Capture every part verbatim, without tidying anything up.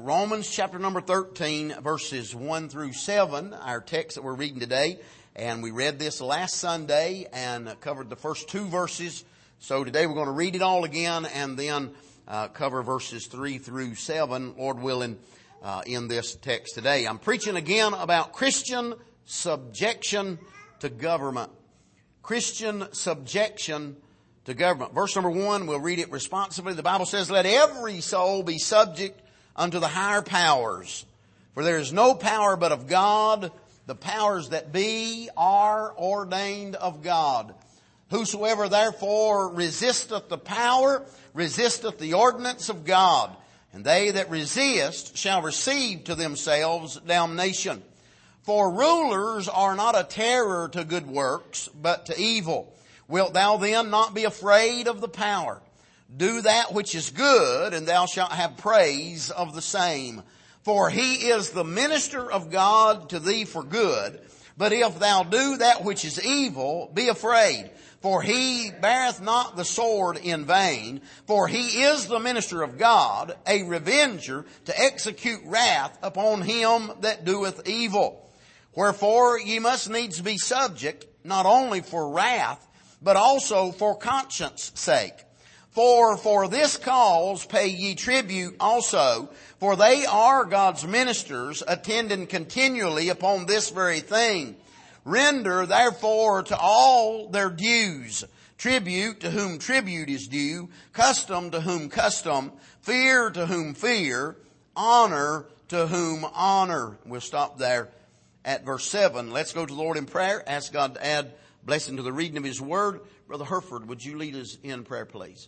Romans chapter number thirteen, verses one through seven, our text that we're reading today. And we read this last Sunday and covered the first two verses. So today we're going to read it all again and then uh, cover verses three through seven, Lord willing, uh, in this text today. I'm preaching again about Christian subjection to government. Christian subjection to government. Verse number one, we'll read it responsibly. The Bible says, "Let every soul be subject unto the higher powers. For there is no power but of God. The powers that be are ordained of God. Whosoever therefore resisteth the power, resisteth the ordinance of God. And they that resist shall receive to themselves damnation. For rulers are not a terror to good works, but to evil. Wilt thou then not be afraid of the power? Do that which is good, and thou shalt have praise of the same. For he is the minister of God to thee for good. But if thou do that which is evil, be afraid. For he beareth not the sword in vain. For he is the minister of God, a revenger to execute wrath upon him that doeth evil. Wherefore ye must needs be subject, not only for wrath, but also for conscience sake. For for this cause pay ye tribute also, for they are God's ministers, attending continually upon this very thing. Render therefore to all their dues, tribute to whom tribute is due, custom to whom custom, fear to whom fear, honor to whom honor." We'll stop there at verse seven. Let's go to the Lord in prayer. Ask God to add blessing to the reading of His Word. Brother Herford, would you lead us in prayer, please?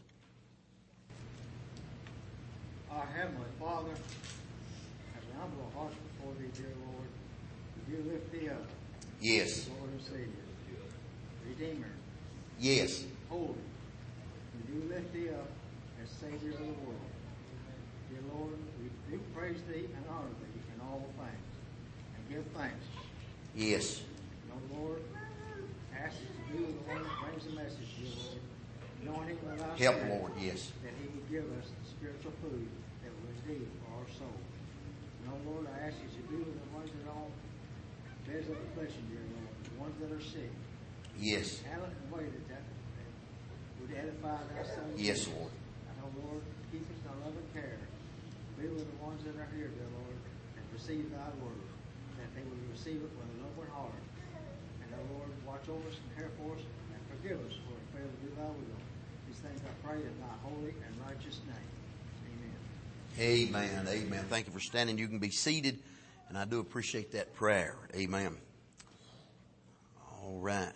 Our Heavenly Father, as we humble our hearts before Thee, dear Lord, we do lift Thee up. Yes. Lord and Savior, Redeemer. Yes. Holy. We do lift Thee up as Savior of the world. Dear Lord, we do praise Thee and honor Thee in all things, and give thanks. Yes. No, Lord, ask us to be the one that brings the message, dear Lord. Anointing with our Help, Spirit, Lord, yes. that He would give us the spiritual food that was needed for our soul. No, Lord, I ask you to be with the ones that are on beds of affliction, dear Lord, the ones that are sick. Yes. Handle it in a way that, that, that would edify thy Son. Yes, Lord. I know, Lord, keep us in thy love and care. Be with the ones that are here, dear Lord, and receive thy word, that they will receive it with an open heart. And, oh Lord, watch over us and care for us, and forgive us for we fail to do thy will. These things I pray in thy holy and righteous name. Amen. Amen. Amen. Thank you for standing. You can be seated, and I do appreciate that prayer. Amen. All right.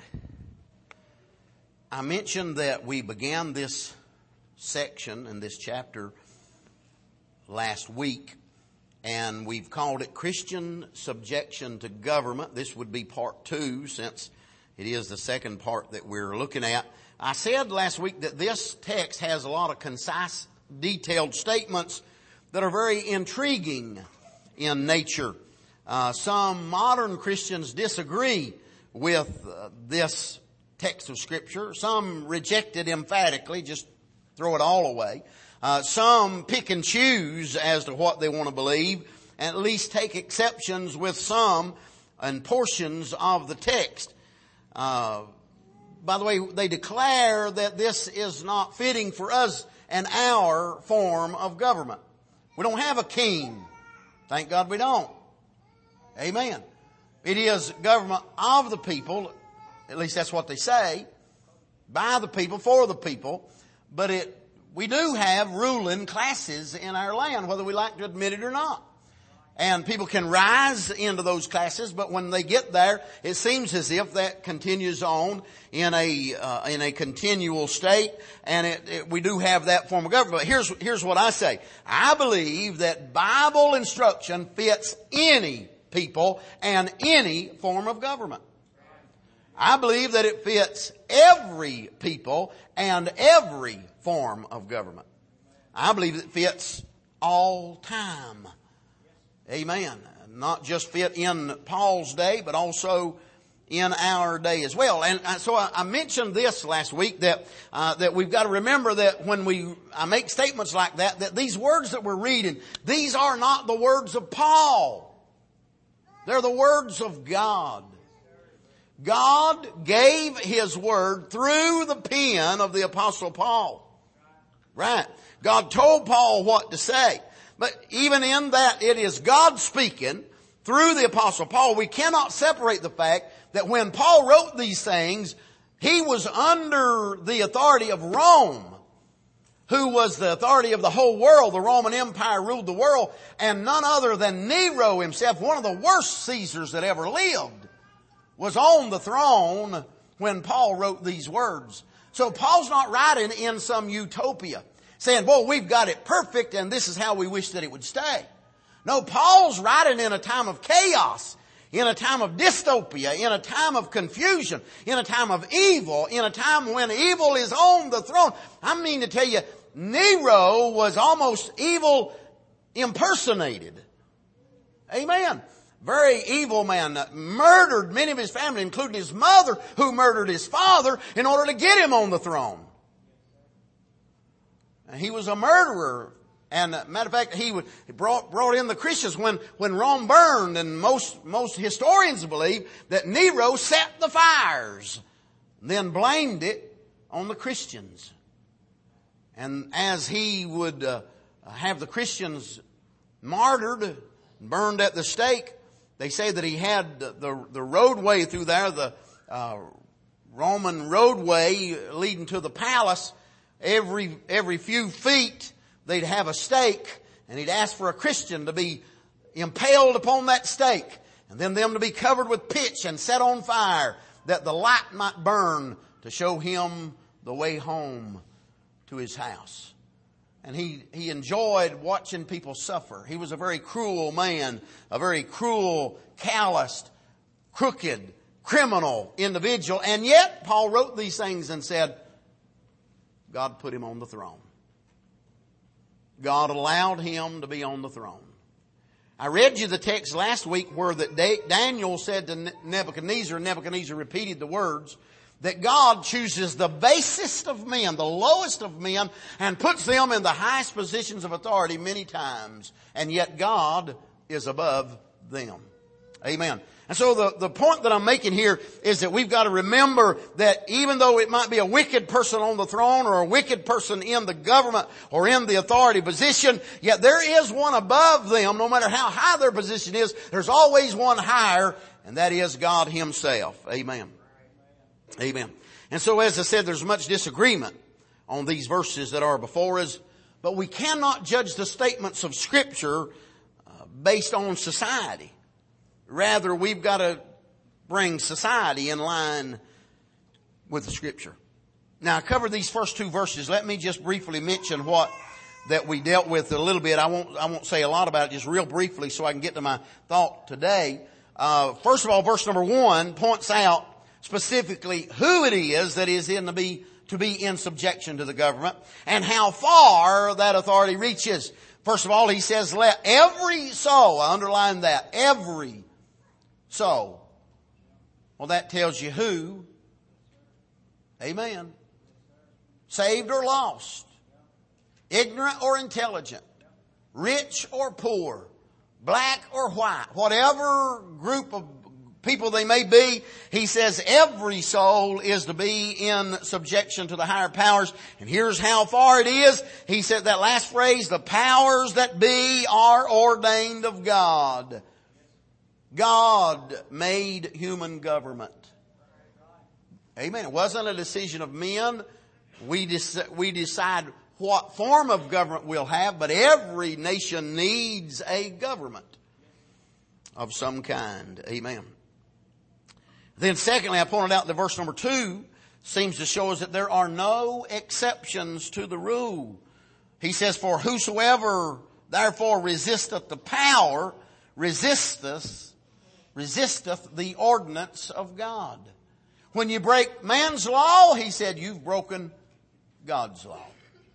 I mentioned that we began this section and this chapter last week, and we've called it Christian Subjection to Government. This would be part two, since it is the second part that we're looking at. I said last week that this text has a lot of concise, detailed statements that are very intriguing in nature. Uh, some modern Christians disagree with uh, this text of Scripture. Some reject it emphatically, just throw it all away. Uh, some pick and choose as to what they want to believe, and at least take exceptions with some and portions of the text. Uh, by the way, they declare that this is not fitting for us and our form of government. We don't have a king. Thank God we don't. Amen. It is government of the people, at least that's what they say, by the people, for the people, but it we do have ruling classes in our land, whether we like to admit it or not. And people can rise into those classes, but when they get there, it seems as if that continues on in a uh, in a continual state, and it, it, we do have that form of government. But here's here's what I say: I believe that Bible instruction fits any people and any form of government. I believe that it fits every people and every form of government. I believe it fits all time. Amen. Not just fit in Paul's day, but also in our day as well. And so I mentioned this last week, that uh, that we've got to remember that when we I make statements like that, that these words that we're reading, these are not the words of Paul. They're the words of God. God gave His word through the pen of the Apostle Paul. Right. God told Paul what to say. But even in that, it is God speaking through the Apostle Paul. We cannot separate the fact that when Paul wrote these things, he was under the authority of Rome, who was the authority of the whole world. The Roman Empire ruled the world, and none other than Nero himself, one of the worst Caesars that ever lived, was on the throne when Paul wrote these words. So Paul's not writing in some utopia, saying, boy, we've got it perfect and this is how we wish that it would stay. No, Paul's writing in a time of chaos, in a time of dystopia, in a time of confusion, in a time of evil, in a time when evil is on the throne. I mean to tell you, Nero was almost evil impersonated. Amen. Very evil man, murdered many of his family, including his mother, who murdered his father in order to get him on the throne. And he was a murderer. And uh, matter of fact, he, would, he brought, brought in the Christians when, when Rome burned, and most, most historians believe that Nero set the fires, then blamed it on the Christians. And as he would uh, have the Christians martyred, burned at the stake, they say that he had the, the, the roadway through there, the uh, Roman roadway leading to the palace, every, every few feet they'd have a stake, and he'd ask for a Christian to be impaled upon that stake, and then them to be covered with pitch and set on fire, that the light might burn to show him the way home to his house. And he, he enjoyed watching people suffer. He was a very cruel man, a very cruel, calloused, crooked, criminal individual. And yet, Paul wrote these things and said, God put him on the throne. God allowed him to be on the throne. I read you the text last week where that Daniel said to Nebuchadnezzar, Nebuchadnezzar repeated the words, that God chooses the basest of men, the lowest of men, and puts them in the highest positions of authority many times. And yet God is above them. Amen. And so the, the point that I'm making here is that we've got to remember that even though it might be a wicked person on the throne or a wicked person in the government or in the authority position, yet there is one above them. No matter how high their position is, there's always one higher, and that is God Himself. Amen. Amen. And so as I said, there's much disagreement on these verses that are before us, but we cannot judge the statements of Scripture uh, based on society. Rather, we've got to bring society in line with the Scripture. Now, I covered these first two verses. Let me just briefly mention what that we dealt with a little bit. I won't, I won't say a lot about it, just real briefly so I can get to my thought today. Uh, first of all, verse number one points out specifically who it is that is in to be, to be in subjection to the government and how far that authority reaches. First of all, he says, let every soul, I underline that, every soul. Well, that tells you who. Amen. Saved or lost. Ignorant or intelligent. Rich or poor. Black or white. Whatever group of people they may be, he says every soul is to be in subjection to the higher powers. And here's how far it is. He said that last phrase, the powers that be are ordained of God. God made human government. Amen. It wasn't a decision of men. We, dec- we decide what form of government we'll have, but every nation needs a government of some kind. Amen. Then secondly, I pointed out that verse number two seems to show us that there are no exceptions to the rule. He says, for whosoever therefore resisteth the power, resisteth, resisteth the ordinance of God. When you break man's law, he said, you've broken God's law.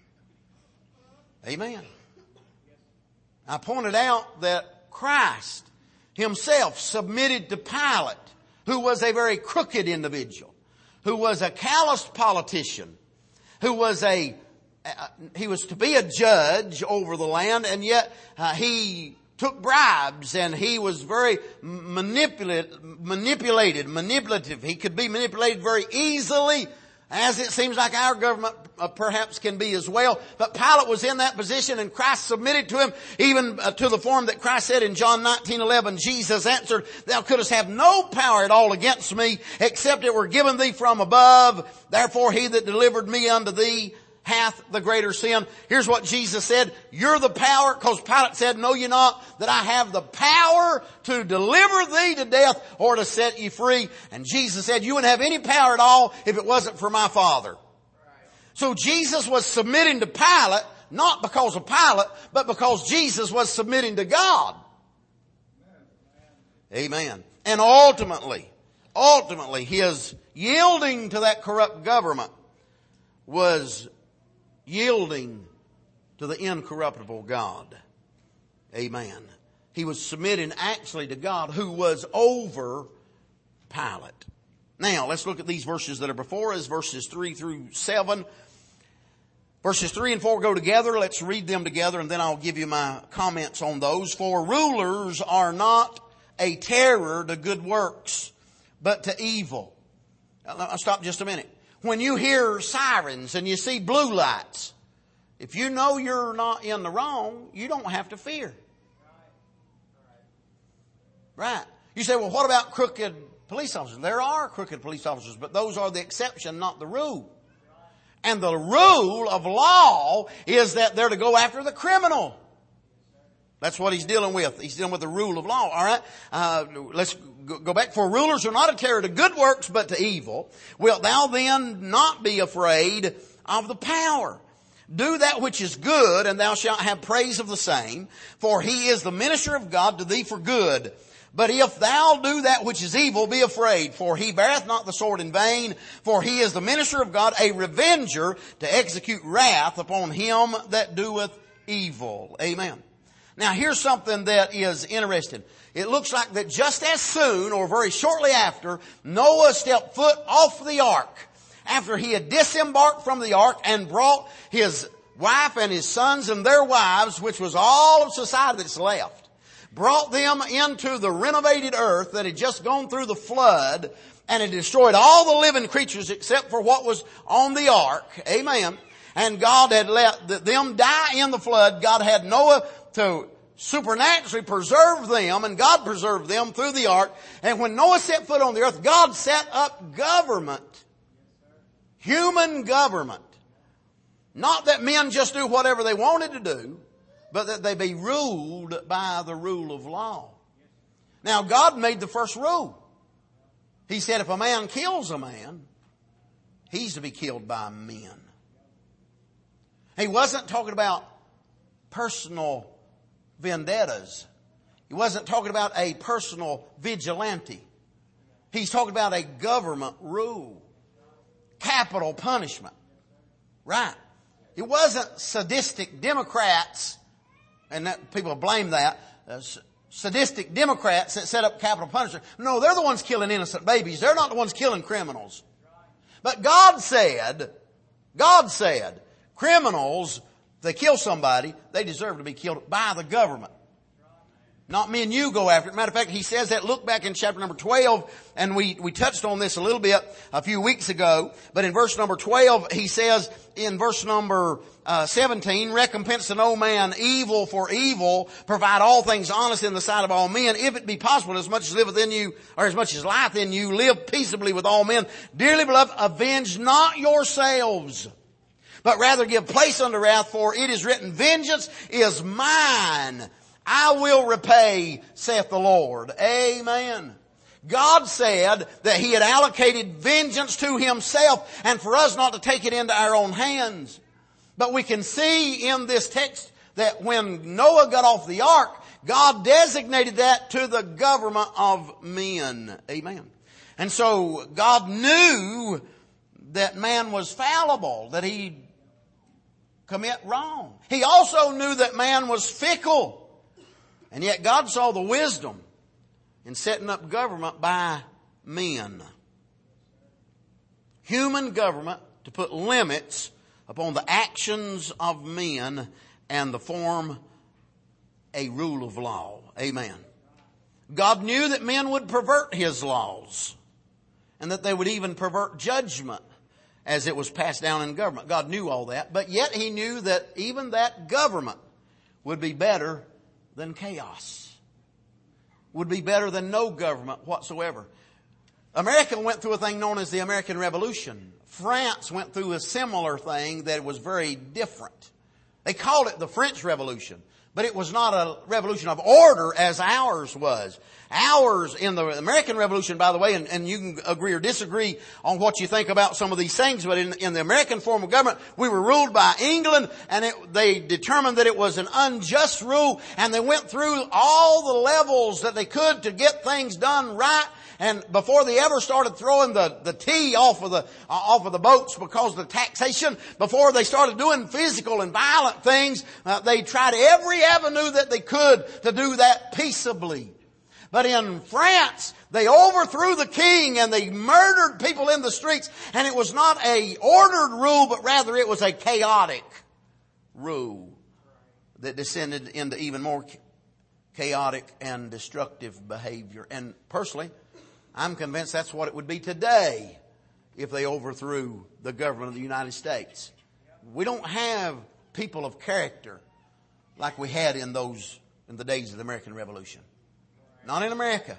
Amen. I pointed out that Christ Himself submitted to Pilate, who was a very crooked individual, who was a calloused politician, who was a, uh, he was to be a judge over the land, and yet uh, he took bribes, and he was very manipulated, manipulated, manipulative. He could be manipulated very easily, as it seems like our government uh, perhaps can be as well. But Pilate was in that position, and Christ submitted to him, even uh, to the form that Christ said in John nineteen eleven, Jesus answered, "Thou couldst have no power at all against me, except it were given thee from above. Therefore he that delivered me unto thee hath the greater sin." Here's what Jesus said: "You're the power," because Pilate said, "Know ye not that I have the power to deliver thee to death or to set you free?" And Jesus said, "You wouldn't have any power at all if it wasn't for my Father." So Jesus was submitting to Pilate, not because of Pilate, but because Jesus was submitting to God. Amen. And ultimately, ultimately, his yielding to that corrupt government was yielding to the incorruptible God. Amen. He was submitting actually to God, who was over Pilate. Now, let's look at these verses that are before us, verses three through seven. Verses three and four go together. Let's read them together, and then I'll give you my comments on those. "For rulers are not a terror to good works, but to evil." I'll stop just a minute. When you hear sirens and you see blue lights, if you know you're not in the wrong, you don't have to fear. Right. You say, well, what about crooked police officers? There are crooked police officers, but those are the exception, not the rule. And the rule of law is that they're to go after the criminal. That's what he's dealing with. He's dealing with the rule of law. All right. Uh, let's go back. "For rulers are not a terror to good works, but to evil. Wilt thou then not be afraid of the power? Do that which is good, and thou shalt have praise of the same. For he is the minister of God to thee for good. But if thou do that which is evil, be afraid. For he beareth not the sword in vain. For he is the minister of God, a revenger, to execute wrath upon him that doeth evil." Amen. Now here's something that is interesting. It looks like that just as soon, or very shortly after, Noah stepped foot off the ark, after he had disembarked from the ark and brought his wife and his sons and their wives, which was all of society that's left, brought them into the renovated earth that had just gone through the flood, and had destroyed all the living creatures except for what was on the ark. Amen. And God had let them die in the flood. God had Noah to supernaturally preserve them, and God preserved them through the ark. And when Noah set foot on the earth, God set up government. Human government. Not that men just do whatever they wanted to do, but that they be ruled by the rule of law. Now, God made the first rule. He said if a man kills a man, he's to be killed by men. He wasn't talking about personal vendettas. He wasn't talking about a personal vigilante. He's talking about a government rule. Capital punishment. Right. It wasn't sadistic Democrats, and that, people blame that, uh, sadistic Democrats that set up capital punishment. No, they're the ones killing innocent babies. They're not the ones killing criminals. But God said, God said, criminals, if they kill somebody, they deserve to be killed by the government. Not me and you go after it. Matter of fact, he says that. Look back in chapter number twelve, and we, we touched on this a little bit a few weeks ago. But in verse number twelve, he says in verse number uh, seventeen, "Recompense to no man evil for evil. Provide all things honest in the sight of all men. If it be possible, as much as liveth in you, or as much as lieth in you, live peaceably with all men. Dearly beloved, avenge not yourselves, but rather give place unto wrath, for it is written, Vengeance is mine. I will repay, saith the Lord." Amen. God said that He had allocated vengeance to Himself, and for us not to take it into our own hands. But we can see in this text that when Noah got off the ark, God designated that to the government of men. Amen. And so God knew that man was fallible, that he'd commit wrong. He also knew that man was fickle. And yet God saw the wisdom in setting up government by men. Human government to put limits upon the actions of men and to form a rule of law. Amen. God knew that men would pervert His laws and that they would even pervert judgment as it was passed down in government. God knew all that, but yet He knew that even that government would be better than chaos. Would be better than no government whatsoever. America went through a thing known as the American Revolution. France went through a similar thing that was very different. They called it the French Revolution, but it was not a revolution of order as ours was. Ours in the American Revolution, by the way, and, and you can agree or disagree on what you think about some of these things, but in, in the American form of government, we were ruled by England, and it, they determined that it was an unjust rule, and they went through all the levels that they could to get things done right. And before they ever started throwing the, the tea off of the, off of the boats because of the taxation, before they started doing physical and violent things, uh, they tried every avenue that they could to do that peaceably. But in France, they overthrew the king and they murdered people in the streets. And it was not a ordered rule, but rather it was a chaotic rule that descended into even more chaotic and destructive behavior. And personally, I'm convinced that's what it would be today if they overthrew the government of the United States. We don't have people of character like we had in those, in the days of the American Revolution. Not in America.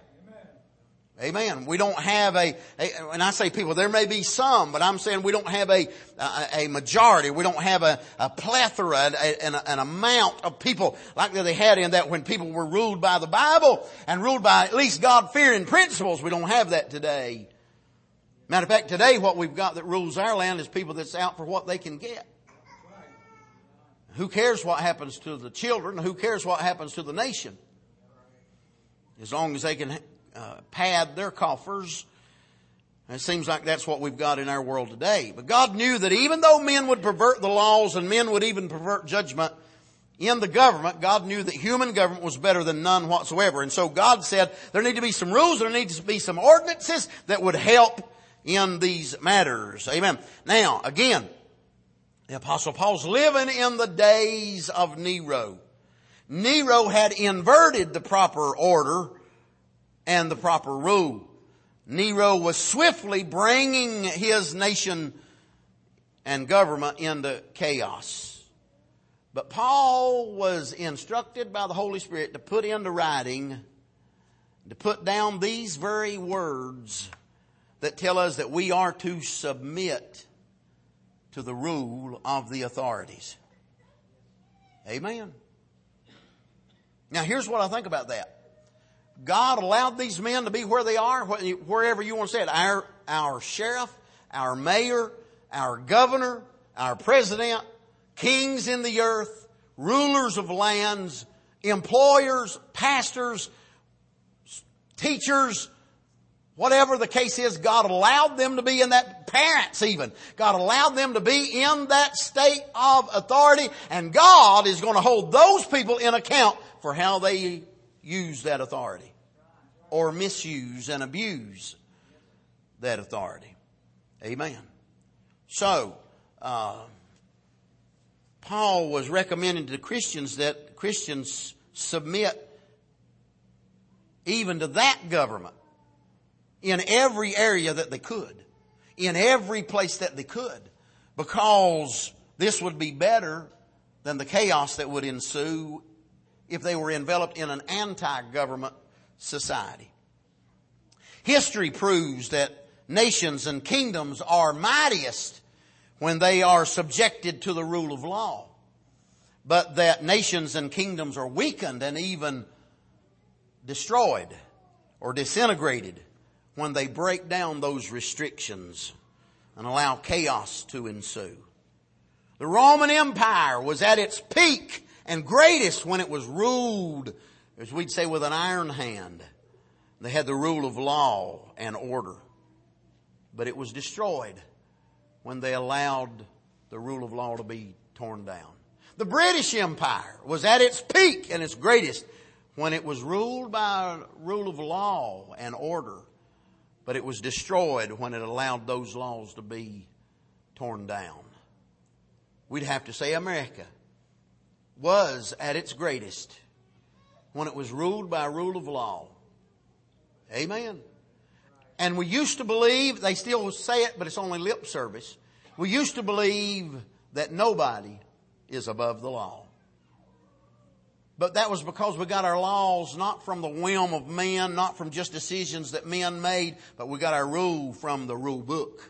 Amen. We don't have a, a, when I say people, there may be some, but I'm saying we don't have a, a, a majority. We don't have a, a plethora, a, an, an amount of people like they had in that when people were ruled by the Bible and ruled by at least God-fearing principles. We don't have that today. Matter of fact, today what we've got that rules our land is people that's out for what they can get. Who cares what happens to the children? Who cares what happens to the nation? As long as they can Uh, pad their coffers. And it seems like that's what we've got in our world today. But God knew that even though men would pervert the laws and men would even pervert judgment in the government, God knew that human government was better than none whatsoever. And so God said there need to be some rules, there need to be some ordinances that would help in these matters. Amen. Now, again, the Apostle Paul's living in the days of Nero. Nero had inverted the proper order and the proper rule. Nero was swiftly bringing his nation and government into chaos. But Paul was instructed by the Holy Spirit to put into writing, to put down these very words that tell us that we are to submit to the rule of the authorities. Amen. Now here's what I think about that. God allowed these men to be where they are, wherever you want to say it. Our, our sheriff, our mayor, our governor, our president, kings in the earth, rulers of lands, employers, pastors, teachers, whatever the case is, God allowed them to be in that, parents even. God allowed them to be in that state of authority, and God is going to hold those people in account for how they use that authority or misuse and abuse that authority. Amen. So, uh, Paul was recommending to Christians that Christians submit even to that government in every area that they could, in every place that they could, because this would be better than the chaos that would ensue if they were enveloped in an anti-government society. History proves that nations and kingdoms are mightiest when they are subjected to the rule of law, but that nations and kingdoms are weakened and even destroyed or disintegrated when they break down those restrictions and allow chaos to ensue. The Roman Empire was at its peak and greatest when it was ruled, as we'd say, with an iron hand. They had the rule of law and order. But it was destroyed when they allowed the rule of law to be torn down. The British Empire was at its peak and its greatest when it was ruled by a rule of law and order. but it was destroyed when it allowed those laws to be torn down. We'd have to say America was at its greatest when it was ruled by a rule of law. Amen. And we used to believe, they still say it, but it's only lip service. We used to believe that nobody is above the law. But that was because we got our laws not from the whim of men, not from just decisions that men made, but we got our rule from the rule book.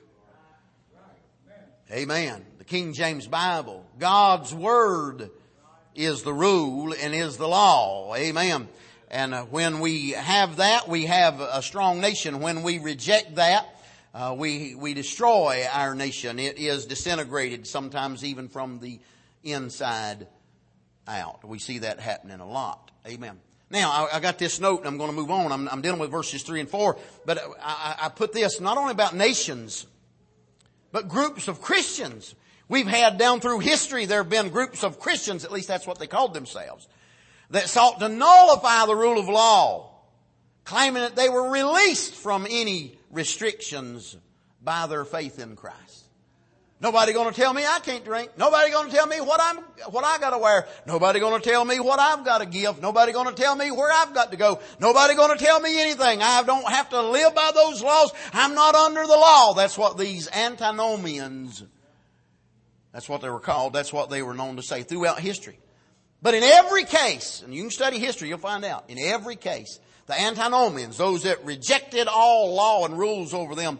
Amen. The King James Bible. God's Word is the rule and is the law. Amen. And uh, when we have that, we have a strong nation. When we reject that, uh, we we destroy our nation. It is disintegrated, sometimes even from the inside out. We see that happening a lot. Amen. Now, I, I got this note, and I'm going to move on. I'm, I'm dealing with verses three and four. But I, I put this not only about nations, but groups of Christians. We've had down through history, there have been groups of Christians, at least that's what they called themselves, that sought to nullify the rule of law, claiming that they were released from any restrictions by their faith in Christ. Nobody going to tell me I can't drink. Nobody going to tell me what I'm, what I got to wear. Nobody going to tell me what I've got to give. Nobody going to tell me where I've got to go. Nobody going to tell me anything. I don't have to live by those laws. I'm not under the law. That's what these antinomians, that's what they were called. That's what they were known to say throughout history. But in every case, and you can study history, you'll find out, in every case, the antinomians, those that rejected all law and rules over them,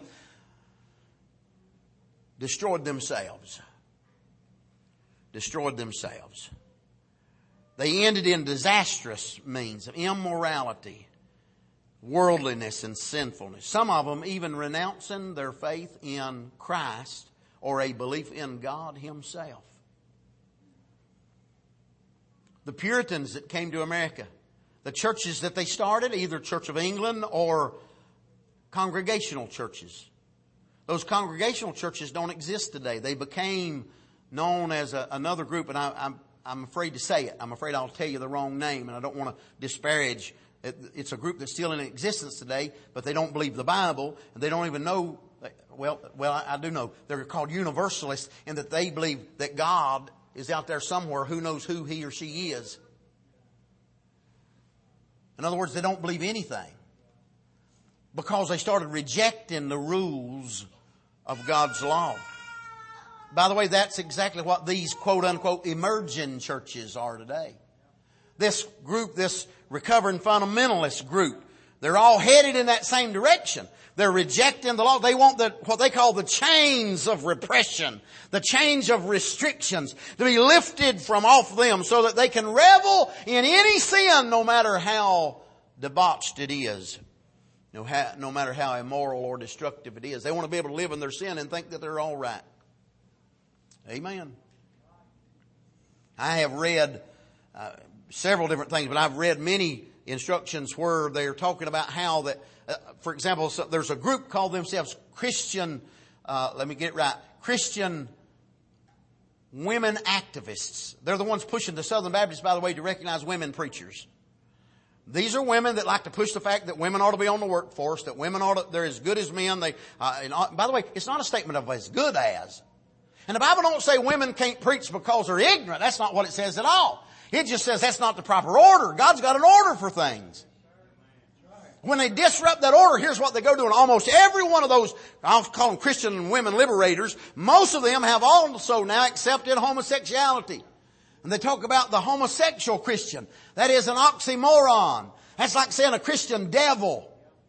destroyed themselves. Destroyed themselves. They ended in disastrous means of immorality, worldliness, and sinfulness. Some of them even renouncing their faith in Christ or a belief in God Himself. The Puritans that came to America, the churches that they started, either Church of England or congregational churches. Those congregational churches don't exist today. They became known as a, another group, and I, I'm, I'm afraid to say it. I'm afraid I'll tell you the wrong name, and I don't want to disparage. It, it's a group that's still in existence today, but they don't believe the Bible, and they don't even know. Well, well, I, I do know. They're called Universalists, in that they believe that God is out there somewhere. Who knows who He or she is? In other words, they don't believe anything because they started rejecting the rules of God's law. By the way, that's exactly what these quote-unquote emerging churches are today. This group, this recovering fundamentalist group, they're all headed in that same direction. They're rejecting the law. They want the, what they call the chains of repression, the chains of restrictions to be lifted from off them so that they can revel in any sin no matter how debauched it is. No, how, no matter how immoral or destructive it is. They want to be able to live in their sin and think that they're all right. Amen. I have read uh, several different things, but I've read many instructions where they're talking about how that, uh, for example, so there's a group called themselves Christian, uh, let me get it right, Christian women activists. They're the ones pushing the Southern Baptists, by the way, to recognize women preachers. These are women that like to push the fact that women ought to be on the workforce, that women ought to, they're as good as men. They, uh, and, uh, by the way, it's not a statement of as good as. And the Bible don't say women can't preach because they're ignorant. That's not what it says at all. It just says that's not the proper order. God's got an order for things. When they disrupt that order, here's what they go to. And almost every one of those, I'll call them Christian women liberators, most of them have also now accepted homosexuality. And they talk about the homosexual Christian. That is an oxymoron. That's like saying a Christian devil.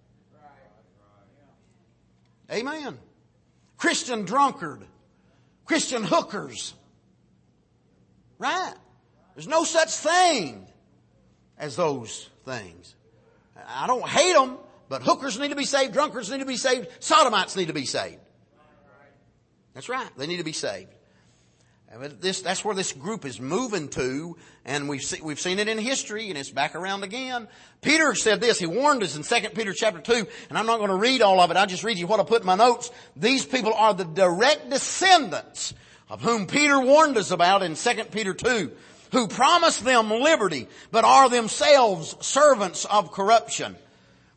Amen. Christian drunkard. Christian hookers. Right? There's no such thing as those things. I don't hate them, but hookers need to be saved, drunkards need to be saved, sodomites need to be saved. That's right. They need to be saved. This, that's where this group is moving to, and we've see, we've seen it in history, and it's back around again. Peter said this. He warned us in Second Peter chapter two, and I'm not going to read all of it. I'll just read you what I put in my notes. These people are the direct descendants of whom Peter warned us about in Second Peter two, who promised them liberty, but are themselves servants of corruption.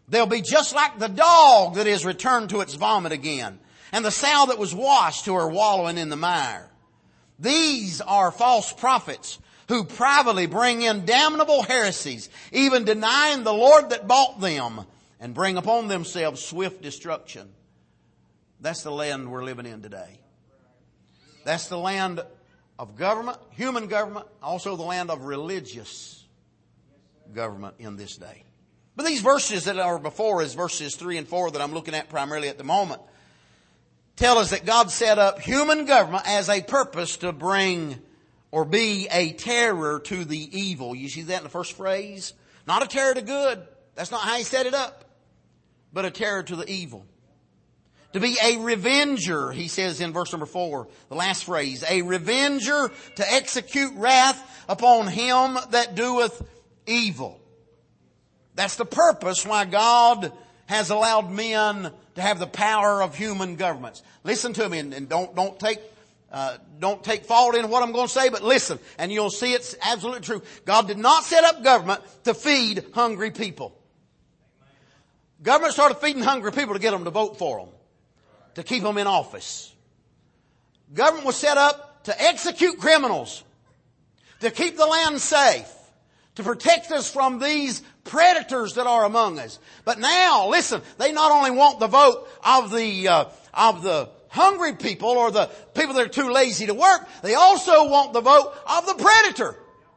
They'll be just like the dog that is returned to its vomit again, and the sow that was washed to her wallowing in the mire. These are false prophets who privately bring in damnable heresies, even denying the Lord that bought them, and bring upon themselves swift destruction. That's the land we're living in today. That's the land of government, human government, also the land of religious government in this day. But these verses that are before us, verses three and four that I'm looking at primarily at the moment, tell us that God set up human government as a purpose to bring or be a terror to the evil. You see that in the first phrase? Not a terror to good. That's not how He set it up. But a terror to the evil. To be a revenger, He says in verse number four, the last phrase, a revenger to execute wrath upon him that doeth evil. That's the purpose why God has allowed men to have the power of human governments. Listen to me, and, and don't don't take uh, don't take fault in what I'm going to say, but listen, and you'll see it's absolutely true. God did not set up government to feed hungry people. Government started feeding hungry people to get them to vote for them, to keep them in office. Government was set up to execute criminals, to keep the land safe, to protect us from these predators that are among us. But now, listen, they not only want the vote of the uh, of the hungry people or the people that are too lazy to work, they also want the vote of the predator.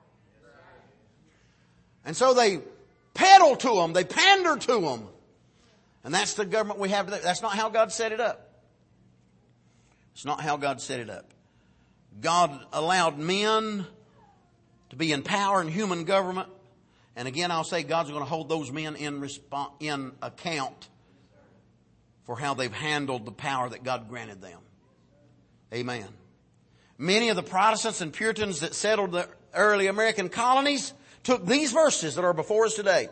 And so they peddle to them, they pander to them. And that's the government we have today. That's not how God set it up. It's not how God set it up. God allowed men to be in power in human government. And again, I'll say God's going to hold those men in response, in account for how they've handled the power that God granted them. Amen. Many of the Protestants and Puritans that settled the early American colonies took these verses that are before us today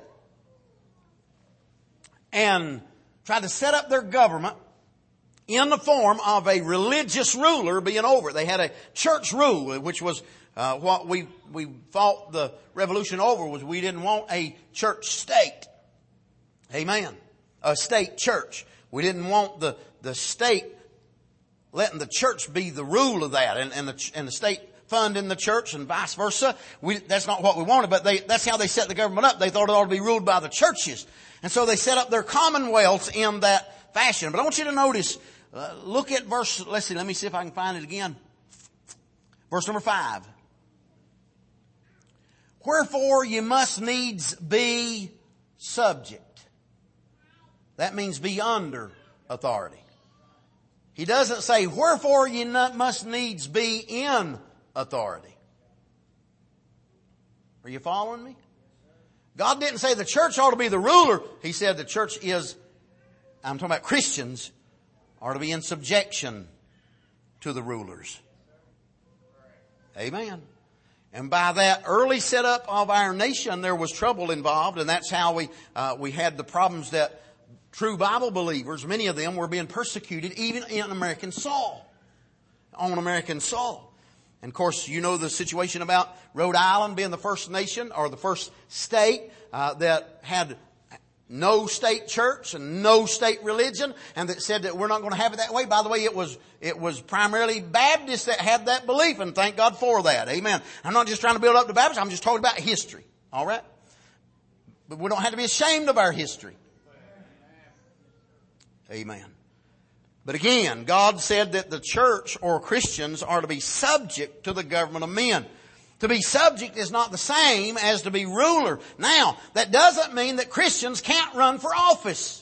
and tried to set up their government in the form of a religious ruler being over it. They had a church rule, which was uh, what we we fought the revolution over, was we didn't want a church state. Amen. A state church. We didn't want the, the state letting the church be the rule of that, and, and the and the state funding the church and vice versa. We, that's not what we wanted, but they, that's how they set the government up. They thought it ought to be ruled by the churches. And so they set up their commonwealths in that fashion. But I want you to notice, uh, look at verse, let's see, let me see if I can find it again. Verse number five. Wherefore you must needs be subject. That means be under authority. He doesn't say, wherefore you must needs be in authority. Are you following me? God didn't say the church ought to be the ruler. He said the church is, I'm talking about Christians, are to be in subjection to the rulers. Amen. And by that early setup of our nation, there was trouble involved, and that's how we uh, we had the problems that true Bible believers, many of them were being persecuted even in American soil, on American soil. And of course, you know the situation about Rhode Island being the first nation or the first state uh, that had no state church and no state religion, and that said that we're not going to have it that way. By the way, it was it was primarily Baptists that had that belief, and thank God for that. Amen. I'm not just trying to build up the Baptists. I'm just talking about history. All right? But we don't have to be ashamed of our history. Amen. But again, God said that the church or Christians are to be subject to the government of men. To be subject is not the same as to be ruler. Now, that doesn't mean that Christians can't run for office.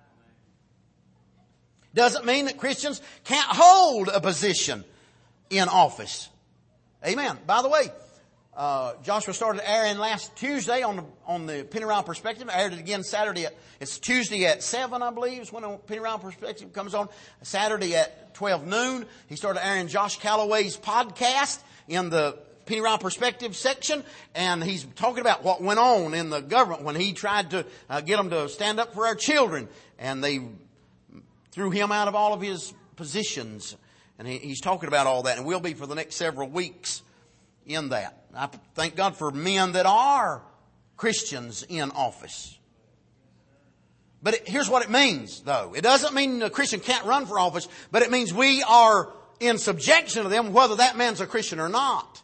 Doesn't mean that Christians can't hold a position in office. Amen. By the way, uh, Joshua started airing last Tuesday on the on the Penny Round Perspective. I aired it again Saturday. At, it's Tuesday at seven, I believe, is when the Penny Round Perspective comes on. Saturday at twelve noon, he started airing Josh Calloway's podcast in the Penny Round Perspective section, and he's talking about what went on in the government when he tried to uh, get them to stand up for our children, and they threw him out of all of his positions. And he, he's talking about all that, and will be for the next several weeks in that. I thank God for men that are Christians in office. But it, here's what it means, though. It doesn't mean a Christian can't run for office, but it means we are in subjection to them whether that man's a Christian or not.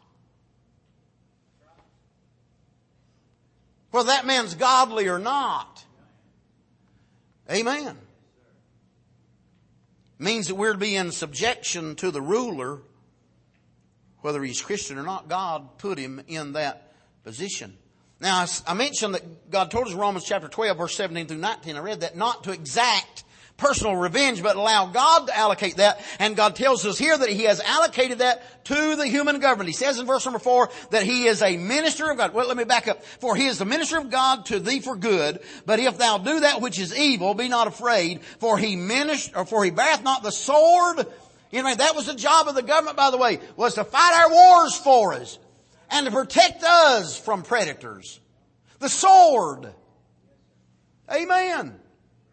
Whether that man's godly or not. Amen. It means that we're to be in subjection to the ruler, whether he's Christian or not. God put him in that position. Now, I mentioned that God told us in Romans chapter twelve, verse seventeen through nineteen. I read that, not to exact personal revenge, but allow God to allocate that. And God tells us here that He has allocated that to the human government. He says in verse number four that He is a minister of God. Well, let me back up. For He is the minister of God to thee for good. But if thou do that which is evil, be not afraid. For He minister, or for He beareth not the sword. You know, that was the job of the government, by the way, was to fight our wars for us and to protect us from predators. The sword. Amen.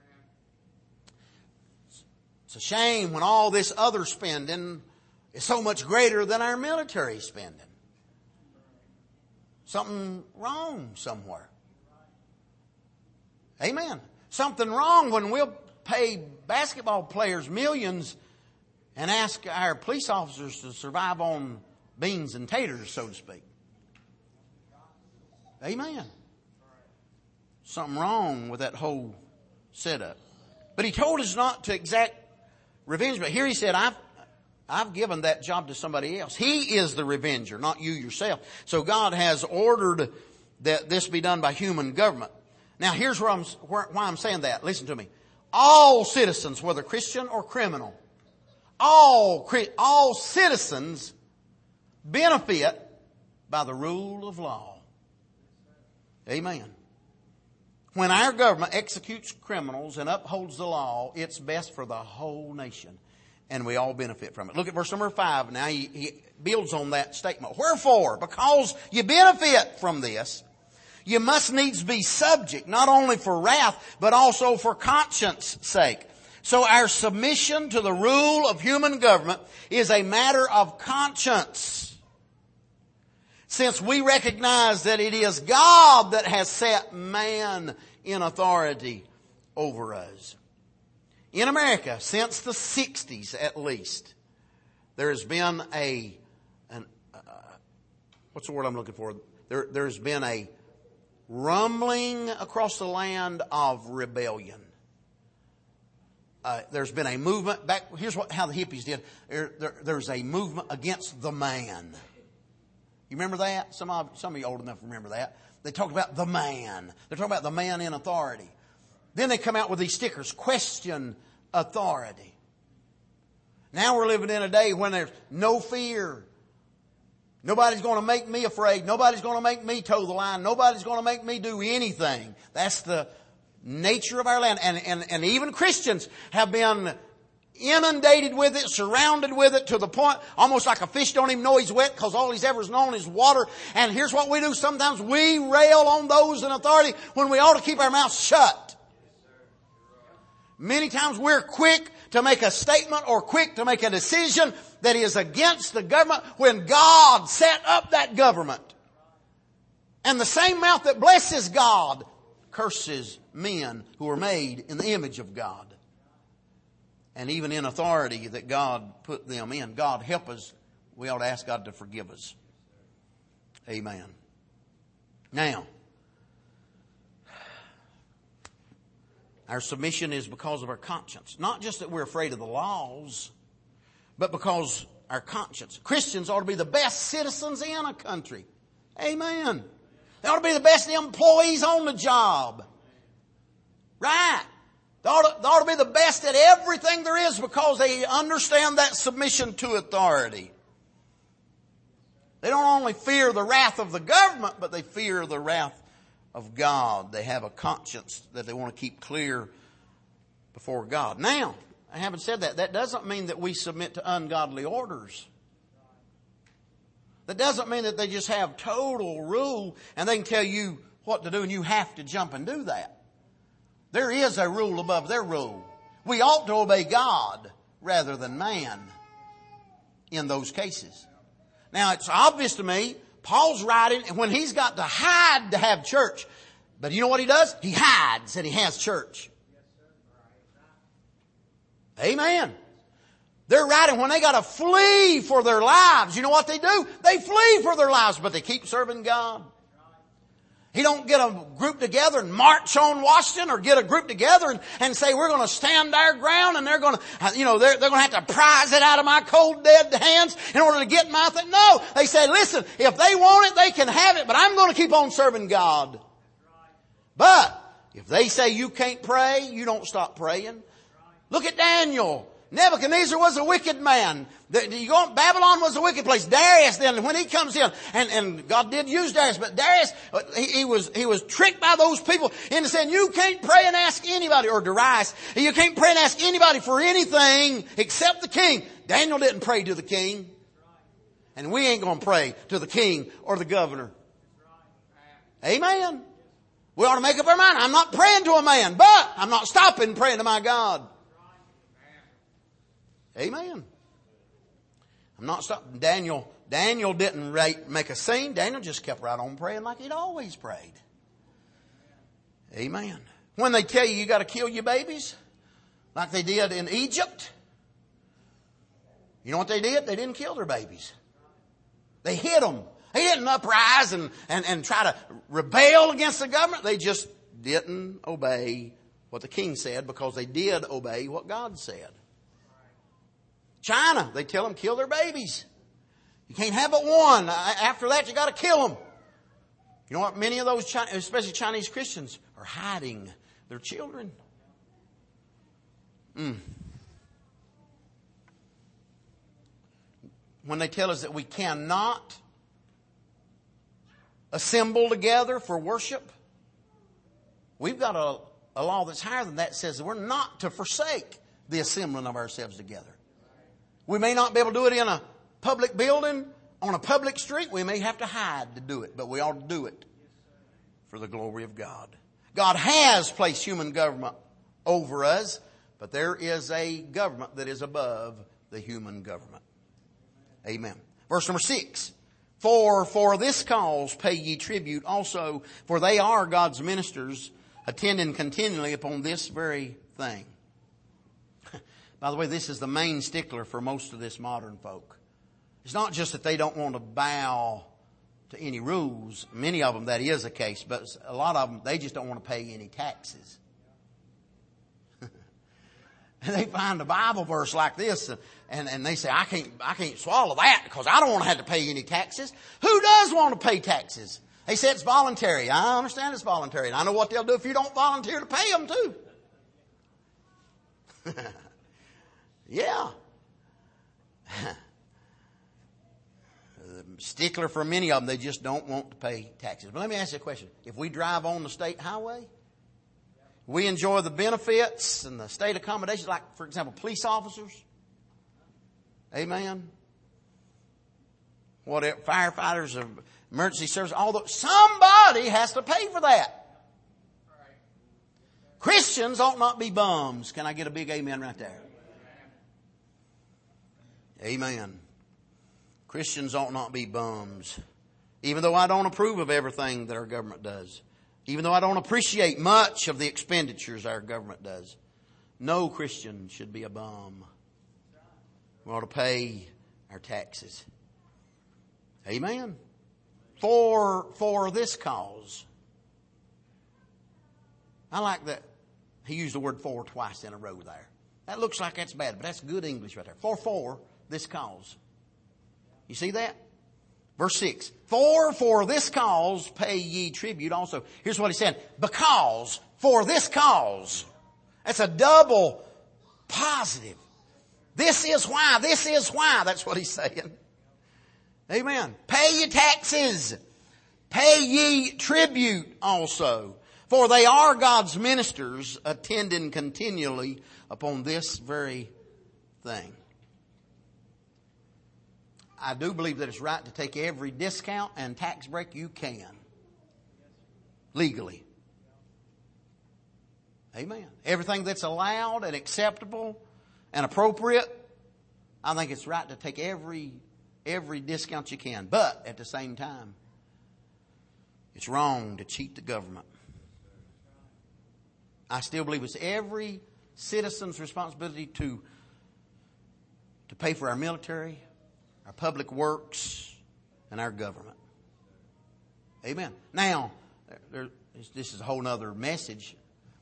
It's a shame when all this other spending is so much greater than our military spending. Something wrong somewhere. Amen. Something wrong when we'll pay basketball players millions and ask our police officers to survive on beans and taters, so to speak. Amen. Something wrong with that whole setup. But He told us not to exact revenge. But here He said, I've, I've given that job to somebody else. He is the revenger, not you yourself. So God has ordered that this be done by human government. Now here's where I'm, where, why I'm saying that. Listen to me. All citizens, whether Christian or criminal, all, all citizens benefit by the rule of law. Amen. When our government executes criminals and upholds the law, it's best for the whole nation. And we all benefit from it. Look at verse number five. Now he, he builds on that statement. Wherefore, because you benefit from this, you must needs be subject, not only for wrath, but also for conscience sake. So our submission to the rule of human government is a matter of conscience. Since we recognize that it is God that has set man in authority over us. In America, since the sixties at least, there has been a, an, uh, what's the word I'm looking for? There, there's been a rumbling across the land of rebellion. Uh, there's been a movement back. Here's what how the hippies did. There, there, there's a movement against the man. You remember that? Some of some of you old enough to remember that. They talked about the man. They're talking about the man in authority. Then they come out with these stickers: question authority. Now we're living in a day when there's no fear. Nobody's going to make me afraid. Nobody's going to make me toe the line. Nobody's going to make me do anything. That's the nature of our land. And, and, and even Christians have been inundated with it, surrounded with it to the point almost like a fish don't even know he's wet because all he's ever known is water. And here's what we do. Sometimes we rail on those in authority when we ought to keep our mouths shut. Many times we're quick to make a statement or quick to make a decision that is against the government when God set up that government. And the same mouth that blesses God curses men who are made in the image of God. And even in authority that God put them in. God help us. We ought to ask God to forgive us. Amen. Now, our submission is because of our conscience. Not just that we're afraid of the laws, but because our conscience. Christians ought to be the best citizens in a country. Amen. They ought to be the best employees on the job. Right. They ought, to, they ought to be the best at everything there is because they understand that submission to authority. They don't only fear the wrath of the government, but they fear the wrath of God. They have a conscience that they want to keep clear before God. Now, I haven't said that. That doesn't mean that we submit to ungodly orders. That doesn't mean that they just have total rule and they can tell you what to do and you have to jump and do that. There is a rule above their rule. We ought to obey God rather than man in those cases. Now, it's obvious to me, Paul's writing when he's got to hide to have church. But you know what he does? He hides and he has church. Amen. They're writing when they got to flee for their lives. You know what they do? They flee for their lives, but they keep serving God. He don't get a group together and march on Washington, or get a group together and, and say, we're going to stand our ground and they're going to, you know, they're, they're going to have to prize it out of my cold dead hands in order to get my thing. No, they say, listen, if they want it, they can have it, but I'm going to keep on serving God. But if they say you can't pray, you don't stop praying. Look at Daniel. Nebuchadnezzar was a wicked man. The, you go, Babylon was a wicked place. Darius then, when he comes in, and, and God did use Darius, but Darius, he, he was, he was tricked by those people into saying, you can't pray and ask anybody, or Darius, you can't pray and ask anybody for anything except the king. Daniel didn't pray to the king. And we ain't going to pray to the king or the governor. Amen. We ought to make up our mind. I'm not praying to a man, but I'm not stopping praying to my God. Amen. I'm not stopping. Daniel, Daniel didn't make a scene. Daniel just kept right on praying like he'd always prayed. Amen. When they tell you you got to kill your babies, like they did in Egypt, you know what they did? They didn't kill their babies. They hid them. They didn't uprise and, and, and try to rebel against the government. They just didn't obey what the king said, because they did obey what God said. China, they tell them kill their babies. You can't have but one. After that, you got to kill them. You know what? Many of those, China, especially Chinese Christians, are hiding their children. Mm. When they tell us that we cannot assemble together for worship, we've got a, a law that's higher than that that says that we're not to forsake the assembling of ourselves together. We may not be able to do it in a public building, on a public street. We may have to hide to do it, but we ought to do it for the glory of God. God has placed human government over us, but there is a government that is above the human government. Amen. Verse number six. For for this cause pay ye tribute also, for they are God's ministers, attending continually upon this very thing. By the way, this is the main stickler for most of this modern folk. It's not just that they don't want to bow to any rules. Many of them, that is the case. But a lot of them, they just don't want to pay any taxes. And they find a Bible verse like this, and, and they say, I can't, I can't swallow that because I don't want to have to pay any taxes. Who does want to pay taxes? They say it's voluntary. I understand it's voluntary. And I know what they'll do if you don't volunteer to pay them too. Yeah. Stickler for many of them, they just don't want to pay taxes. But let me ask you a question. If we drive on the state highway, we enjoy the benefits and the state accommodations, like, for example, police officers. Amen. Whatever, firefighters, or emergency service, all those. Somebody has to pay for that. Christians ought not be bums. Can I get a big amen right there? Amen. Christians ought not be bums. Even though I don't approve of everything that our government does. Even though I don't appreciate much of the expenditures our government does. No Christian should be a bum. We ought to pay our taxes. Amen. For, for this cause. I like that. He used the word for twice in a row there. That looks like that's bad, but that's good English right there. For, for this cause. You see that? Verse six. For, for this cause pay ye tribute also. Here's what he said. Because, for this cause. That's a double positive. This is why, this is why. That's what he's saying. Amen. Pay ye taxes. Pay ye tribute also. For they are God's ministers, attending continually upon this very thing. I do believe that it's right to take every discount and tax break you can. Legally. Amen. Everything that's allowed and acceptable and appropriate, I think it's right to take every, every discount you can. But at the same time, it's wrong to cheat the government. I still believe it's every citizens' responsibility to, to pay for our military, our public works, and our government. Amen. Now, there, this is a whole other message.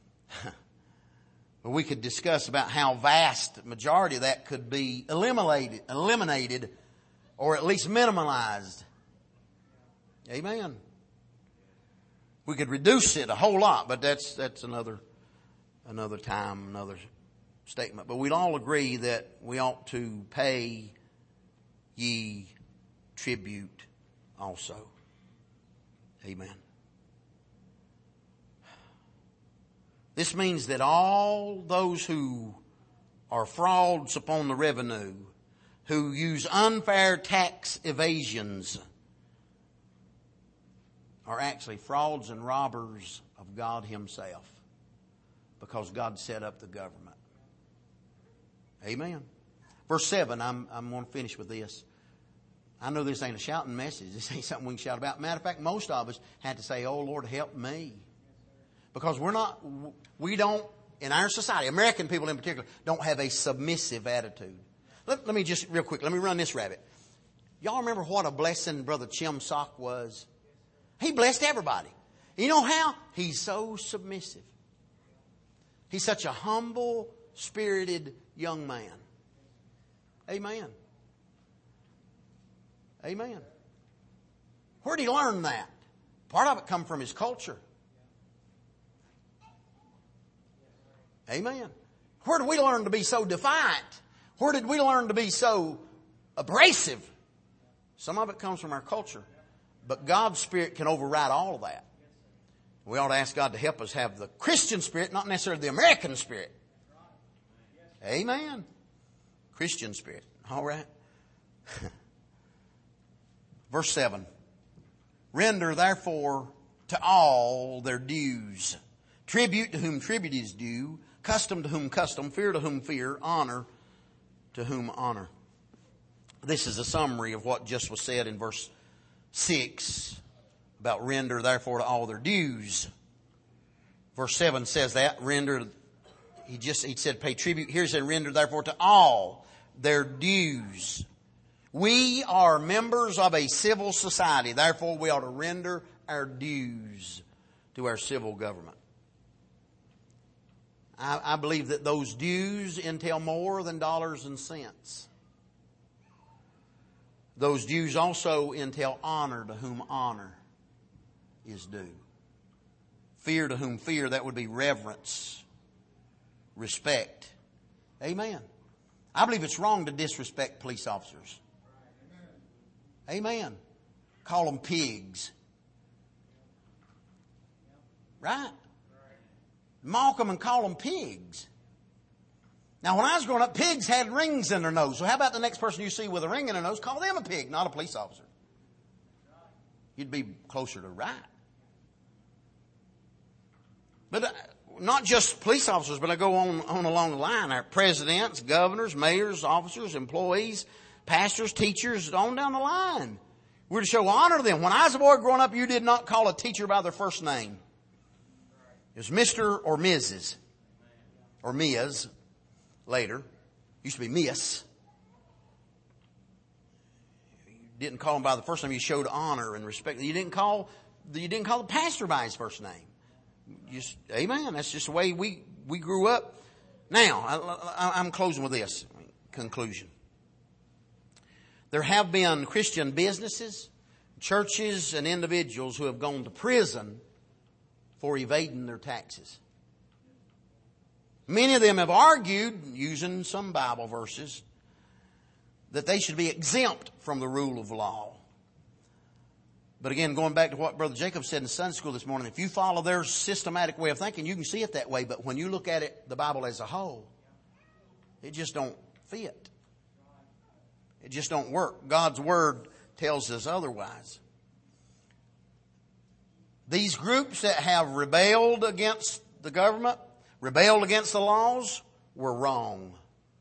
But we could discuss about how vast majority of that could be eliminated, eliminated, or at least minimalized. Amen. We could reduce it a whole lot, but that's that's another another time, another statement. But we'd all agree that we ought to pay ye tribute also. Amen. This means that all those who are frauds upon the revenue, who use unfair tax evasions, are actually frauds and robbers of God Himself, because God set up the government. Amen. Verse seven, I'm, I'm going to finish with this. I know this ain't a shouting message. This ain't something we can shout about. Matter of fact, most of us had to say, "Oh Lord, help me." Because we're not, we don't, in our society, American people in particular, don't have a submissive attitude. Let, let me just, real quick, let me run this rabbit. Y'all remember what a blessing Brother Chim Sock was? He blessed everybody. You know how? He's so submissive. He's such a humble, spirited young man. Amen. Amen. Where did he learn that? Part of it come from his culture. Amen. Where did we learn to be so defiant? Where did we learn to be so abrasive? Some of it comes from our culture. But God's Spirit can override all of that. We ought to ask God to help us have the Christian spirit, not necessarily the American spirit. Amen. Christian spirit. All right. Verse seven. Render therefore to all their dues. Tribute to whom tribute is due. Custom to whom custom. Fear to whom fear. Honor to whom honor. This is a summary of what just was said in verse six about render therefore to all their dues. Verse seven says that. Render, he just, he said pay tribute. Here he said render therefore to all their dues. We are members of a civil society. Therefore we ought to render our dues to our civil government. I, I believe that those dues entail more than dollars and cents. Those dues also entail honor to whom honor is due. Fear to whom fear, that would be reverence, respect. Amen. I believe it's wrong to disrespect police officers. Amen. Call them pigs. Right? Mock them and call them pigs. Now, when I was growing up, pigs had rings in their nose. So how about the next person you see with a ring in their nose? Call them a pig, not a police officer. You'd be closer to right. But uh, not just police officers, but I go on, on along the line. Our presidents, governors, mayors, officers, employees, pastors, teachers, on down the line. We're to show honor to them. When I was a boy growing up, you did not call a teacher by their first name. It was Mister or Missus or Miz later. Used to be Miss. You didn't call him by the first name. You showed honor and respect. You didn't call, you didn't call the pastor by his first name. Just, amen. That's just the way we, we grew up. Now, I, I, I'm closing with this conclusion. There have been Christian businesses, churches, and individuals who have gone to prison for evading their taxes. Many of them have argued, using some Bible verses, that they should be exempt from the rule of law. But again, going back to what Brother Jacob said in Sunday school this morning, if you follow their systematic way of thinking, you can see it that way. But when you look at it, the Bible as a whole, it just don't fit. It just don't work. God's Word tells us otherwise. These groups that have rebelled against the government, rebelled against the laws, were wrong.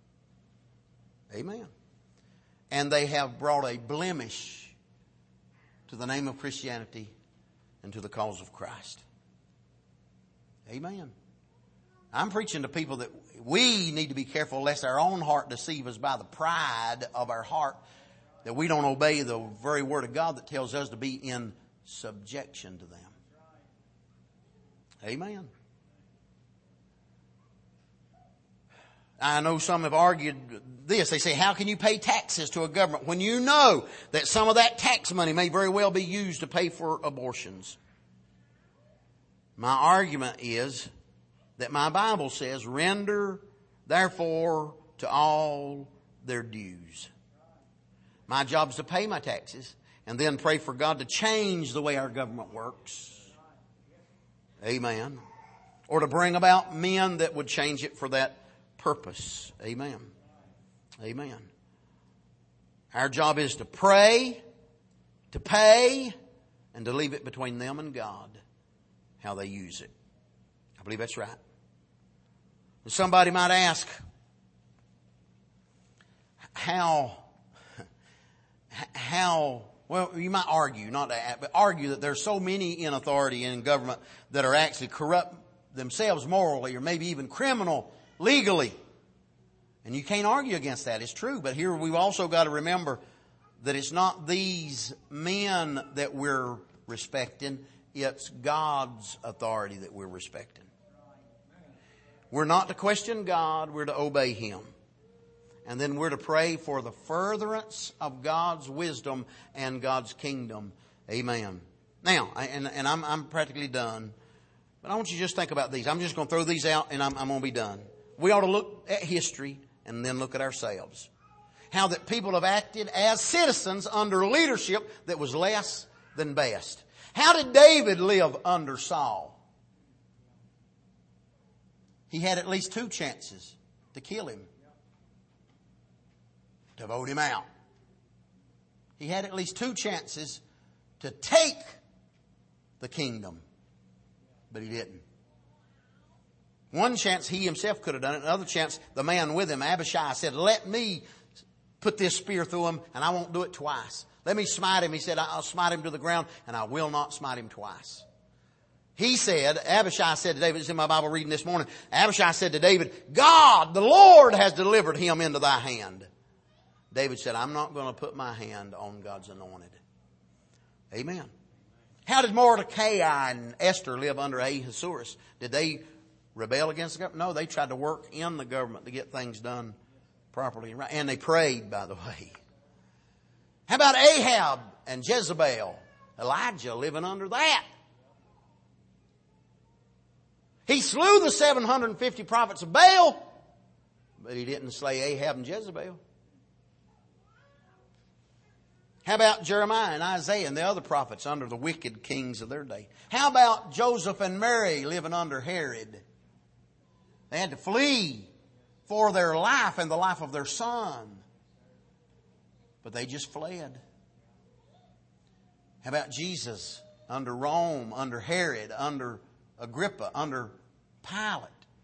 Amen. And they have brought a blemish to the name of Christianity and to the cause of Christ. Amen. I'm preaching to people that we need to be careful lest our own heart deceive us by the pride of our heart, that we don't obey the very word of God that tells us to be in subjection to them. Amen. I know some have argued this. They say, how can you pay taxes to a government when you know that some of that tax money may very well be used to pay for abortions? My argument is that my Bible says, render therefore to all their dues. My job is to pay my taxes and then pray for God to change the way our government works. Amen. Or to bring about men that would change it for that purpose. Amen. Amen. Our job is to pray, to pay, and to leave it between them and God how they use it. I believe that's right. Somebody might ask, how, how, well, you might argue, not that, but argue that there's so many in authority and in government that are actually corrupt themselves morally or maybe even criminal legally. And you can't argue against that. It's true. But here we've also got to remember that it's not these men that we're respecting. It's God's authority that we're respecting. We're not to question God. We're to obey Him. And then we're to pray for the furtherance of God's wisdom and God's kingdom. Amen. Now, and, and I'm, I'm practically done. But I want you to just think about these. I'm just going to throw these out and I'm, I'm going to be done. We ought to look at history and then look at ourselves. How that people have acted as citizens under leadership that was less than best. How did David live under Saul? He had at least two chances to kill him, to vote him out. He had at least two chances to take the kingdom, but he didn't. One chance he himself could have done it. Another chance, the man with him, Abishai, said, let me put this spear through him and I won't do it twice. Let me smite him. He said, I'll smite him to the ground and I will not smite him twice. He said, Abishai said to David, it's in my Bible reading this morning, Abishai said to David, God, the Lord has delivered him into thy hand. David said, I'm not going to put my hand on God's anointed. Amen. How did Mordecai and Esther live under Ahasuerus? Did they rebel against the government? No, they tried to work in the government to get things done properly and right. And they prayed, by the way. How about Ahab and Jezebel? Elijah living under that. He slew the seven hundred fifty prophets of Baal, but he didn't slay Ahab and Jezebel. How about Jeremiah and Isaiah and the other prophets under the wicked kings of their day? How about Joseph and Mary living under Herod? They had to flee for their life and the life of their son. But they just fled. How about Jesus under Rome, under Herod, under Agrippa, under Pilate?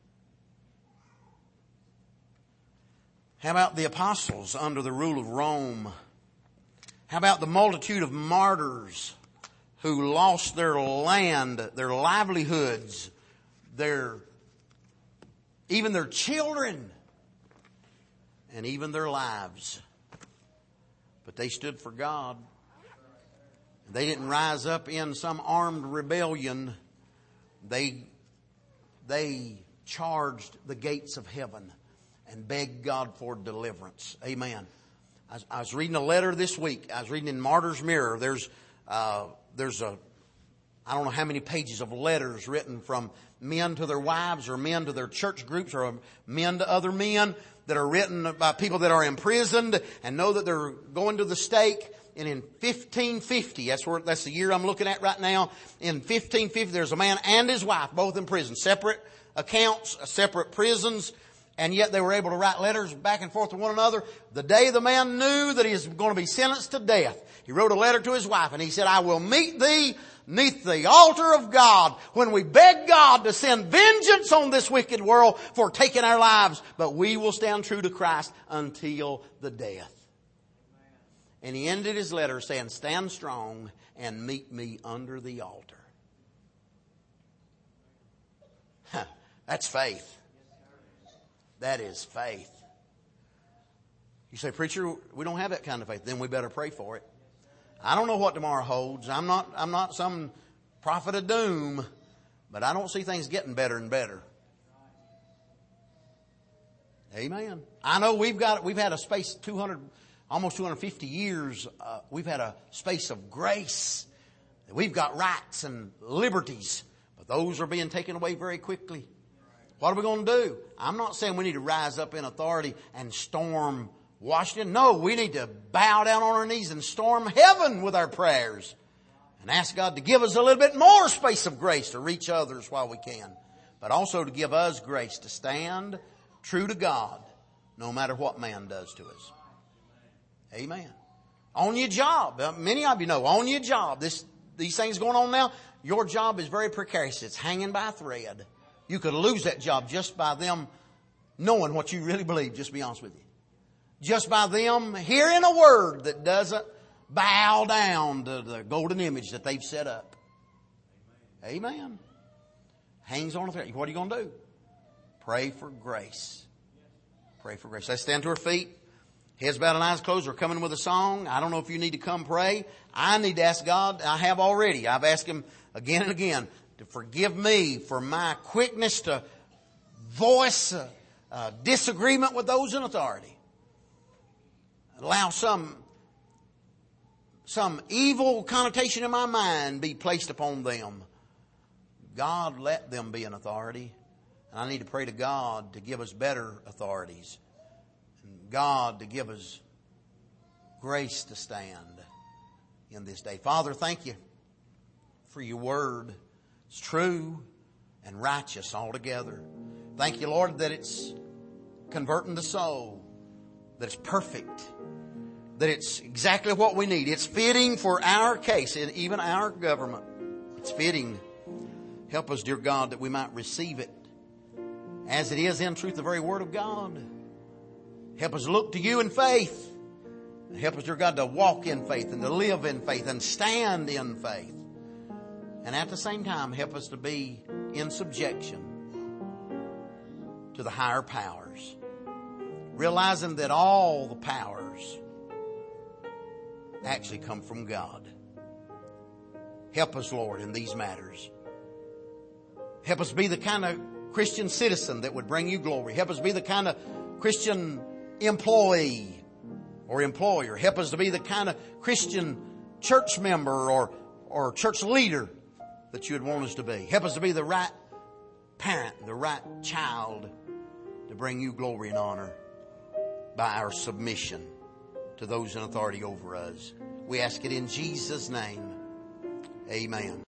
How about the apostles under the rule of Rome? How about the multitude of martyrs who lost their land, their livelihoods, their even their children, and even their lives? But they stood for God. They didn't rise up in some armed rebellion. They, they charged the gates of heaven and begged God for deliverance. Amen. I was, I was reading a letter this week. I was reading in Martyr's Mirror. There's, uh, there's a, I don't know how many pages of letters written from men to their wives or men to their church groups or men to other men that are written by people that are imprisoned and know that they're going to the stake. And in fifteen fifty, that's where, that's the year I'm looking at right now. In fifteen fifty, there's a man and his wife both in prison. Separate accounts, separate prisons. And yet they were able to write letters back and forth to one another. The day the man knew that he was going to be sentenced to death, he wrote a letter to his wife and he said, I will meet thee neath the altar of God when we beg God to send vengeance on this wicked world for taking our lives. But we will stand true to Christ until the death. And he ended his letter saying, stand strong and meet me under the altar. That's faith. That is faith. You say, preacher, we don't have that kind of faith. Then we better pray for it. I don't know what tomorrow holds. I'm not, I'm not some prophet of doom, but I don't see things getting better and better. Amen. I know we've got, we've had a space two hundred, almost two hundred fifty years. Uh, we've had a space of grace. We've got rights and liberties, but those are being taken away very quickly. What are we going to do? I'm not saying we need to rise up in authority and storm Washington. No, we need to bow down on our knees and storm heaven with our prayers and ask God to give us a little bit more space of grace to reach others while we can, but also to give us grace to stand true to God no matter what man does to us. Amen. On your job, many of you know, on your job, this these things going on now, your job is very precarious. It's hanging by a thread. You could lose that job just by them knowing what you really believe, just to be honest with you. Just by them hearing a word that doesn't bow down to the golden image that they've set up. Amen. Hangs on a thread. What are you going to do? Pray for grace. Pray for grace. Let's stand to our feet. Heads bowed and eyes closed. We're coming with a song. I don't know if you need to come pray. I need to ask God. I have already. I've asked Him again and again to forgive me for my quickness to voice a, a disagreement with those in authority. Allow some, some evil connotation in my mind be placed upon them. God, let them be in authority. And I need to pray to God to give us better authorities. And God to give us grace to stand in this day. Father, thank you for your word. It's true and righteous altogether. Thank you, Lord, that it's converting the soul, that it's perfect, that it's exactly what we need. It's fitting for our case, and even our government. It's fitting. Help us, dear God, that we might receive it as it is in truth, the very Word of God. Help us look to you in faith. Help us, dear God, to walk in faith and to live in faith and stand in faith. And at the same time, help us to be in subjection to the higher powers. Realizing that all the powers actually come from God. Help us, Lord, in these matters. Help us be the kind of Christian citizen that would bring you glory. Help us be the kind of Christian employee or employer. Help us to be the kind of Christian church member or, or church leader that you would want us to be. Help us to be the right parent, the right child to bring you glory and honor by our submission to those in authority over us. We ask it in Jesus' name. Amen.